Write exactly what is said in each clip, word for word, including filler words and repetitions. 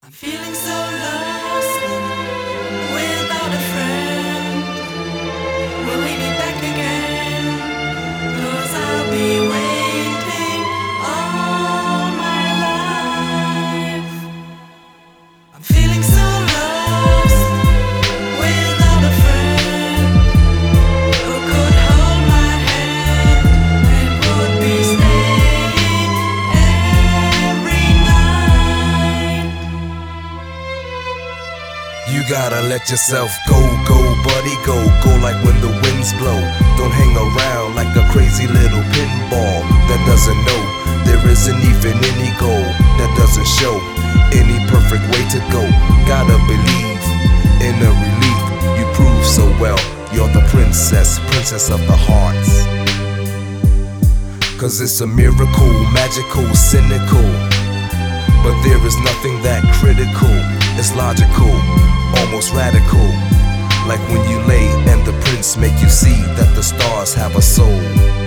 I'm feeling so lost without a friend. Will we be back again? 'Cause I'll be waiting all my life. I'm feeling so lost without a friend who could hold my hand and would be staying every night. You gotta let yourself go, go, buddy, go. Go like when the winds blow. Don't hang around like a crazy little pinball that doesn't know there isn't even any goal, that doesn't show any perfect way to go. Gotta believe in a relief. You prove so well you're the princess, princess of the hearts. 'Cause it's a miracle, magical, cynical, but there is nothing that critical. It's logical, almost radical, like when you lay and the prince make you see that the stars have a soul.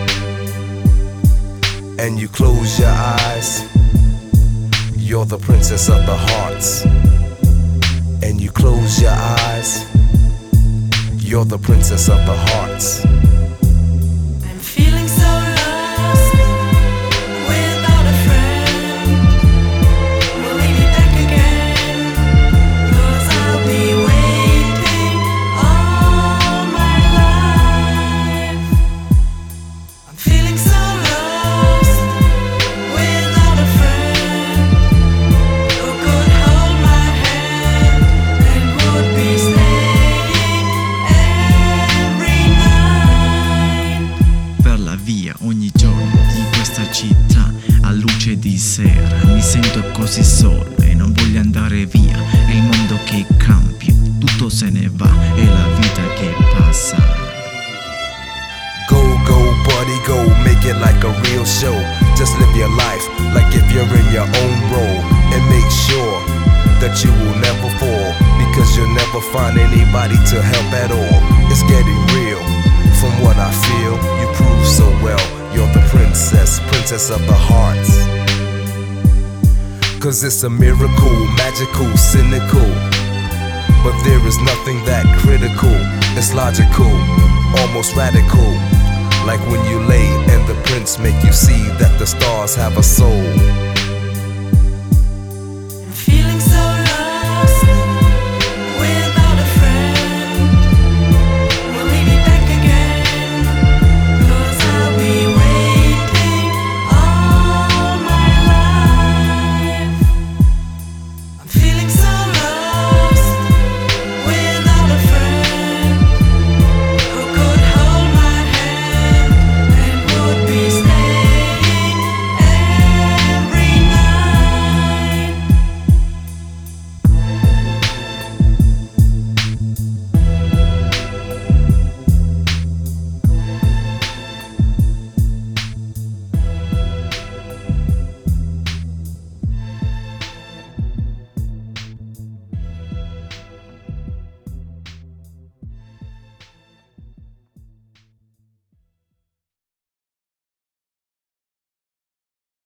And you close your eyes, you're the princess of the hearts. And you close your eyes, you're the princess of the hearts. I'm feeling so lost without a friend. Will we be back again? 'Cause I'll be waiting all my life. I'm feeling so lost without a friend who could hold my hand and would be staying every night. Per la via ogni giorno di questa città a luce di sera mi sento così solo e non voglio andare via. È il mondo che cambia, tutto se ne va, è la vita che passa. Go, go, buddy, go, make it like a real show. Just live your life like if you're in your own role. And make sure that you will never fall, because you'll never find anybody to help at all. It's getting real, from what I feel. You prove so well, you're the princess, princess of the hearts. 'Cause it's a miracle, magical, cynical, but there is nothing that critical. It's logical, almost radical, like when you lay and the prince make you see that the stars have a soul.